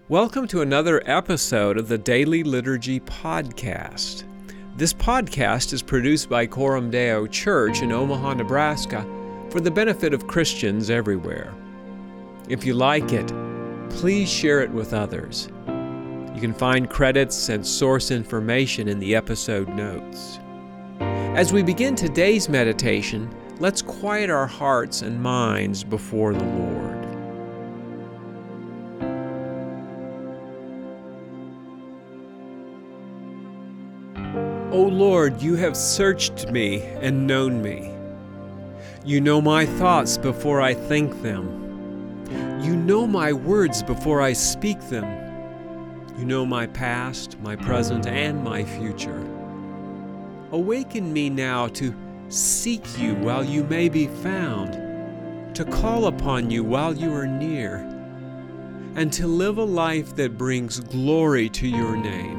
Welcome to another episode of the Daily Liturgy Podcast. This podcast is produced by Coram Deo Church in Omaha, Nebraska, for the benefit of Christians everywhere. If you like it, please share it with others. You can find credits and source information in the episode notes. As we begin today's meditation, let's quiet our hearts and minds before the Lord. O Lord, you have searched me and known me. You know my thoughts before I think them. You know my words before I speak them. You know my past, my present, and my future. Awaken me now to seek you while you may be found, to call upon you while you are near, and to live a life that brings glory to your name.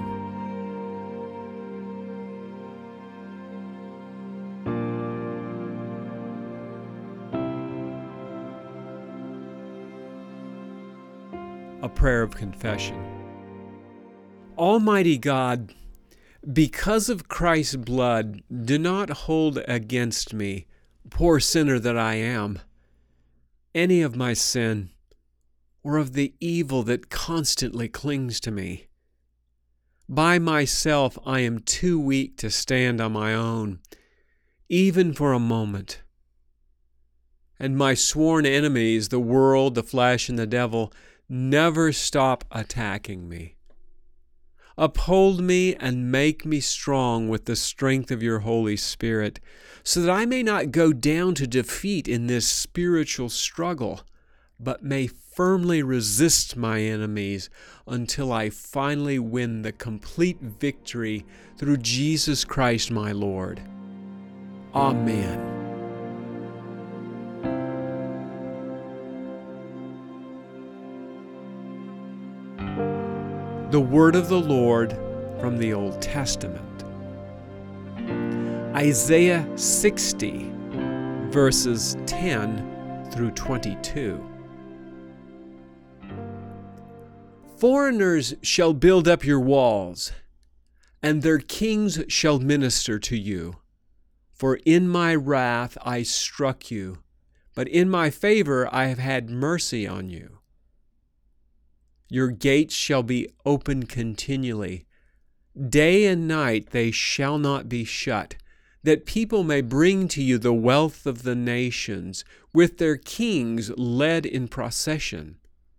A prayer of confession. Almighty God, because of Christ's blood, do not hold against me, poor sinner that I am, any of my sin or of the evil that constantly clings to me. By myself I am too weak to stand on my own, even for a moment. And my sworn enemies, the world, the flesh, and the devil, never stop attacking me. Uphold me and make me strong with the strength of your Holy Spirit, so that I may not go down to defeat in this spiritual struggle, but may firmly resist my enemies until I finally win the complete victory through Jesus Christ my Lord. Amen. The word of the Lord from the Old Testament. Isaiah 60, verses 10 through 22. Foreigners shall build up your walls, and their kings shall minister to you. For in my wrath I struck you, but in my favor I have had mercy on you. Your gates shall be open continually. Day and night they shall not be shut, that people may bring to you the wealth of the nations, with their kings led in procession.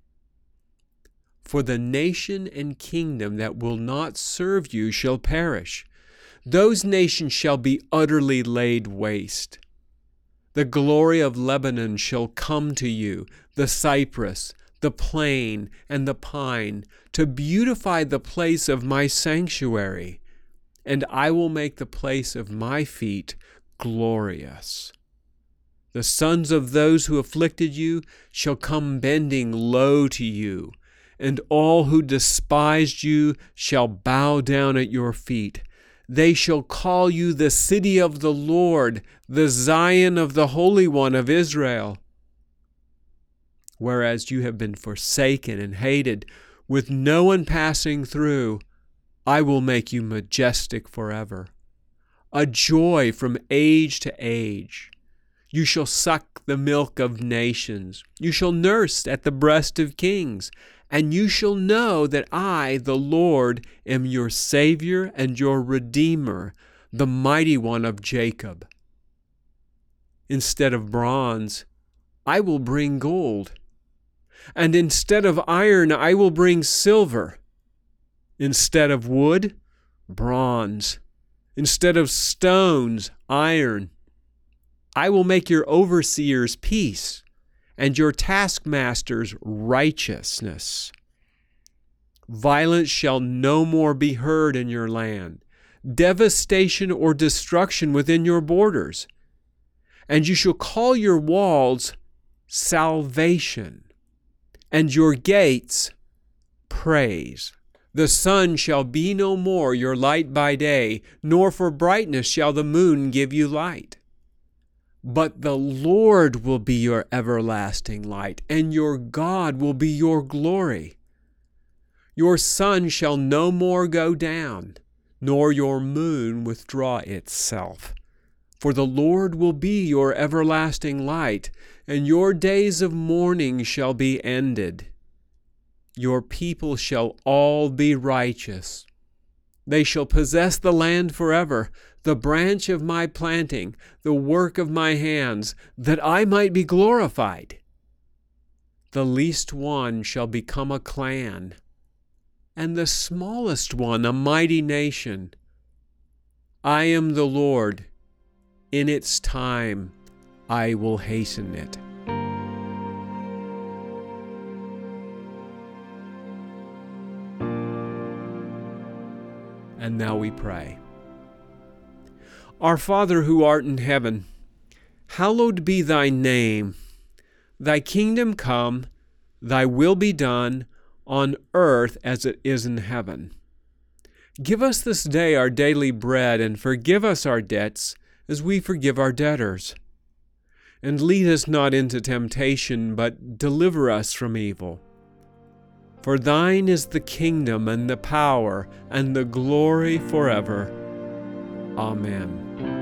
For the nation and kingdom that will not serve you shall perish. Those nations shall be utterly laid waste. The glory of Lebanon shall come to you, the cypress, the plane, and the pine, to beautify the place of my sanctuary, and I will make the place of my feet glorious. The sons of those who afflicted you shall come bending low to you, and all who despised you shall bow down at your feet. They shall call you the city of the Lord, the Zion of the Holy One of Israel. Whereas you have been forsaken and hated, with no one passing through, I will make you majestic forever, a joy from age to age. You shall suck the milk of nations. You shall nurse at the breast of kings, and you shall know that I, the Lord, am your Savior and your Redeemer, the Mighty One of Jacob. Instead of bronze, I will bring gold. And instead of iron, I will bring silver. Instead of wood, bronze. Instead of stones, iron. I will make your overseers peace, and your taskmasters righteousness. Violence shall no more be heard in your land, devastation or destruction within your borders. And you shall call your walls salvation, and your gates praise. The sun shall be no more your light by day, nor for brightness shall the moon give you light. But the Lord will be your everlasting light, and your God will be your glory. Your sun shall no more go down, nor your moon withdraw itself. For the Lord will be your everlasting light, and your days of mourning shall be ended. Your people shall all be righteous. They shall possess the land forever, the branch of my planting, the work of my hands, that I might be glorified. The least one shall become a clan, and the smallest one a mighty nation. I am the Lord. In its time I will hasten it. And now we pray. Our Father who art in heaven, hallowed be thy name. Thy kingdom come, thy will be done, on earth as it is in heaven. Give us this day our daily bread, and forgive us our debts, as we forgive our debtors. And lead us not into temptation, but deliver us from evil. For thine is the kingdom, and the power, and the glory forever. Amen.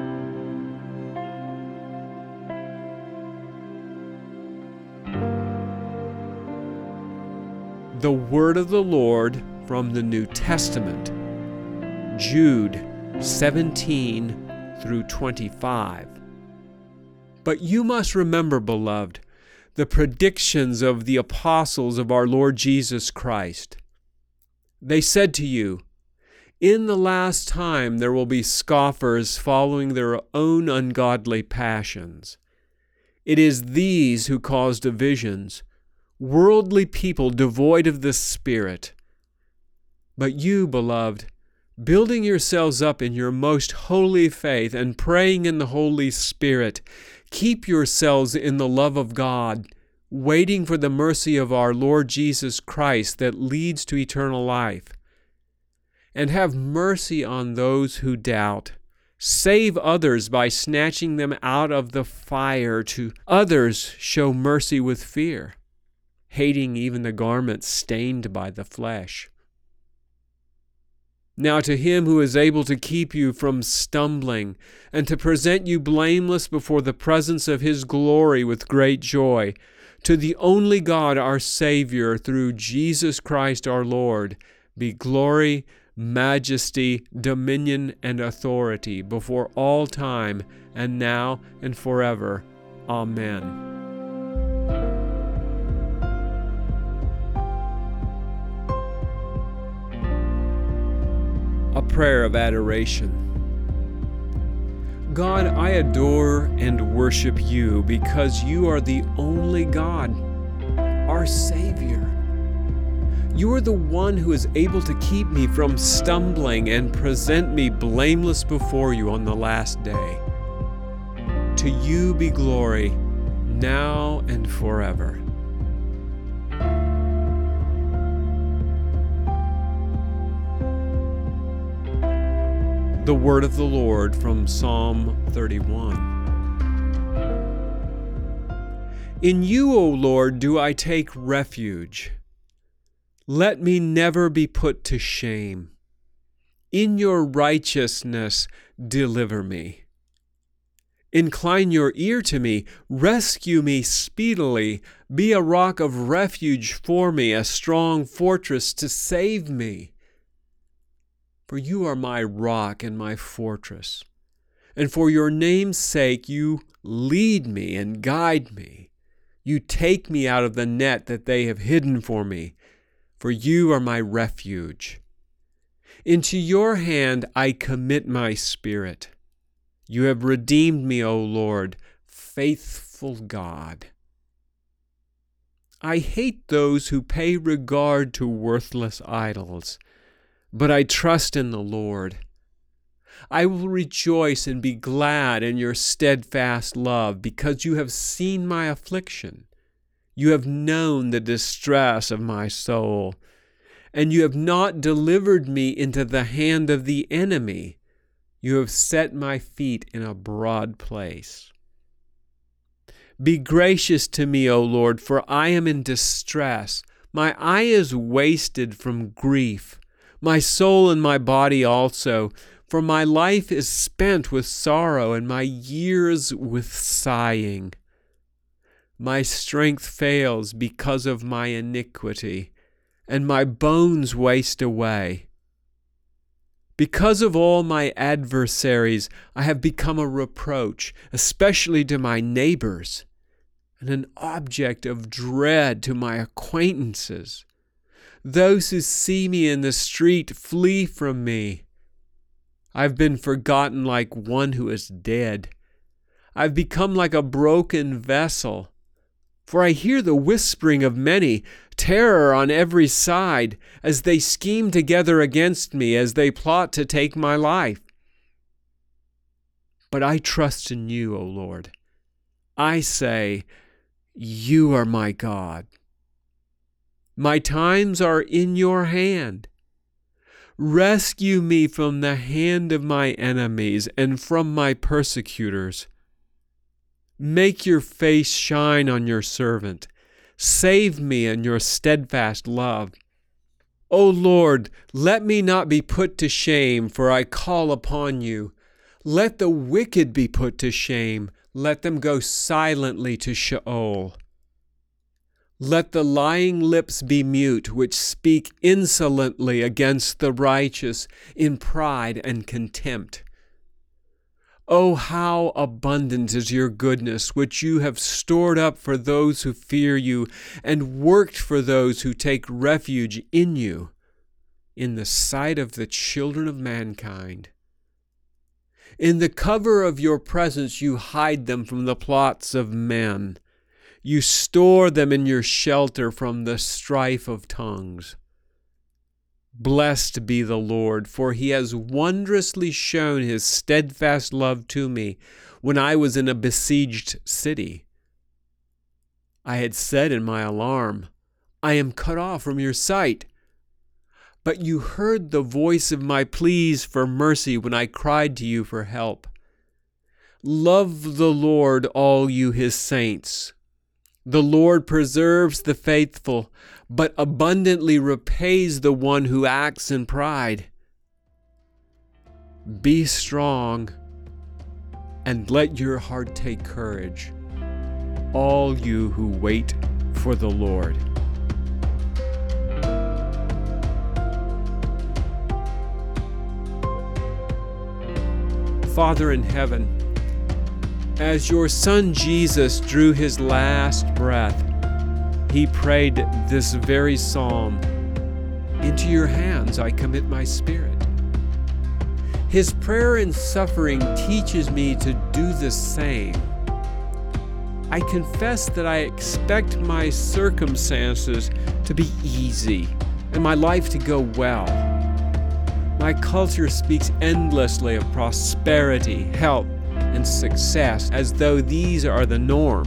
The word of the Lord from the New Testament, Jude 17 through 25. But you must remember, beloved, the predictions of the apostles of our Lord Jesus Christ. They said to you, in the last time there will be scoffers following their own ungodly passions. It is these who cause divisions, worldly people devoid of the Spirit. But you, beloved, building yourselves up in your most holy faith and praying in the Holy Spirit, keep yourselves in the love of God, waiting for the mercy of our Lord Jesus Christ that leads to eternal life. And have mercy on those who doubt. Save others by snatching them out of the fire. To others show mercy with fear, hating even the garments stained by the flesh. Now to him who is able to keep you from stumbling and to present you blameless before the presence of his glory with great joy, to the only God our Savior through Jesus Christ our Lord, be glory, majesty, dominion, and authority before all time, and now and forever. Amen. A prayer of adoration. God, I adore and worship you because you are the only God, our Savior. You are the one who is able to keep me from stumbling and present me blameless before you on the last day. To you be glory, now and forever. The word of the Lord from Psalm 31. In you, O Lord, do I take refuge. Let me never be put to shame. In your righteousness, deliver me. Incline your ear to me, rescue me speedily. Be a rock of refuge for me, a strong fortress to save me. For you are my rock and my fortress, and for your name's sake you lead me and guide me. You take me out of the net that they have hidden for me, for you are my refuge. Into your hand I commit my spirit. You have redeemed me, O Lord, faithful God. I hate those who pay regard to worthless idols, but I trust in the Lord. I will rejoice and be glad in your steadfast love, because you have seen my affliction. You have known the distress of my soul, and you have not delivered me into the hand of the enemy. You have set my feet in a broad place. Be gracious to me, O Lord, for I am in distress. My eye is wasted from grief, my soul and my body also, for my life is spent with sorrow and my years with sighing. My strength fails because of my iniquity, and my bones waste away. Because of all my adversaries, I have become a reproach, especially to my neighbors, and an object of dread to my acquaintances. Those who see me in the street flee from me. I've been forgotten like one who is dead. I've become like a broken vessel. For I hear the whispering of many, terror on every side, as they scheme together against me, as they plot to take my life. But I trust in you, O Lord. I say, you are my God. My times are in your hand. Rescue me from the hand of my enemies and from my persecutors. Make your face shine on your servant. Save me in your steadfast love. O Lord, let me not be put to shame, for I call upon you. Let the wicked be put to shame. Let them go silently to Sheol. Let the lying lips be mute, which speak insolently against the righteous in pride and contempt. Oh, how abundant is your goodness, which you have stored up for those who fear you, and worked for those who take refuge in you, in the sight of the children of mankind. In the cover of your presence you hide them from the plots of men. You store them in your shelter from the strife of tongues. Blessed be the Lord, for he has wondrously shown his steadfast love to me when I was in a besieged city. I had said in my alarm, I am cut off from your sight. But you heard the voice of my pleas for mercy when I cried to you for help. Love the Lord, all you his saints. The Lord preserves the faithful, but abundantly repays the one who acts in pride. Be strong, and let your heart take courage, all you who wait for the Lord. Father in heaven, as your Son Jesus drew his last breath, he prayed this very psalm, "Into your hands I commit my spirit." His prayer in suffering teaches me to do the same. I confess that I expect my circumstances to be easy and my life to go well. My culture speaks endlessly of prosperity, health, and success as though these are the norm.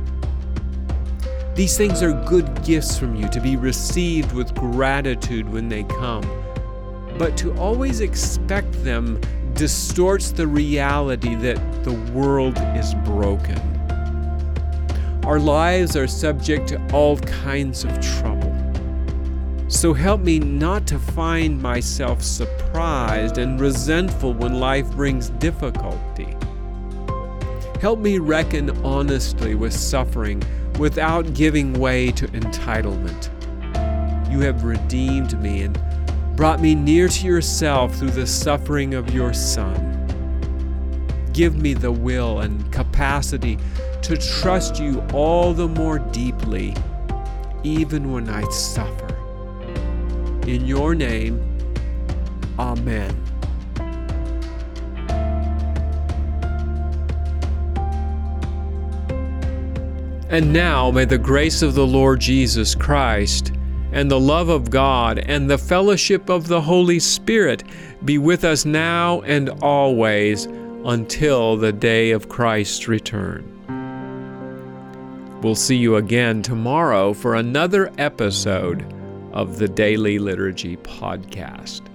These things are good gifts from you to be received with gratitude when they come, but to always expect them distorts the reality that the world is broken. Our lives are subject to all kinds of trouble. So help me not to find myself surprised and resentful when life brings difficulty. Help me reckon honestly with suffering without giving way to entitlement. You have redeemed me and brought me near to yourself through the suffering of your Son. Give me the will and capacity to trust you all the more deeply, even when I suffer. In your name, Amen. And now may the grace of the Lord Jesus Christ, and the love of God, and the fellowship of the Holy Spirit be with us now and always until the day of Christ's return. We'll see you again tomorrow for another episode of the Daily Liturgy Podcast.